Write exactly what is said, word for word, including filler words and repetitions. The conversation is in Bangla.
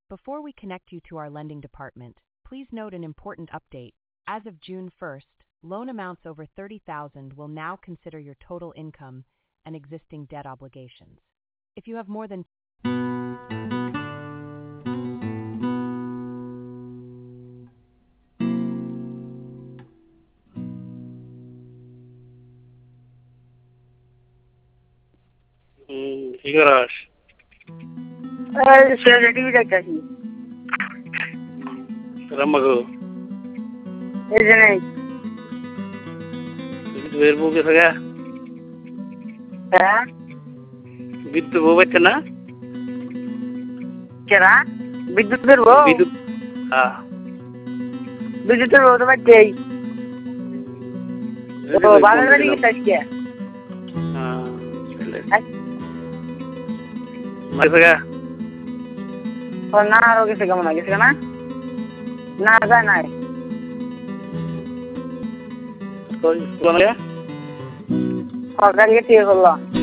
Before we connect you to our lending department, please note an important update. As of June first, loan amounts over thirty thousand will now consider your total income and existing debt obligations. If you have more than হুম, কি করাস? টিভি দেখতেছি। রাম্মাগো এই যে নেই। বিদ্যুতের বউ গেছে গা? হ্যাঁ বিদ্যুৎ বউ বাচ্চা না? কেনা বিদ্যুতের বউ? বিদ্যুৎ হ্যাঁ বিদ্যুতের বউ তো বাচ্চাই। তো বাবার বাড়ি গেছে আজকে? হ্যাঁ গেছে গা? ও না আরো গেছে কেমন গেছে না? না যায় নাই। সরকারি টিয়ে করলো।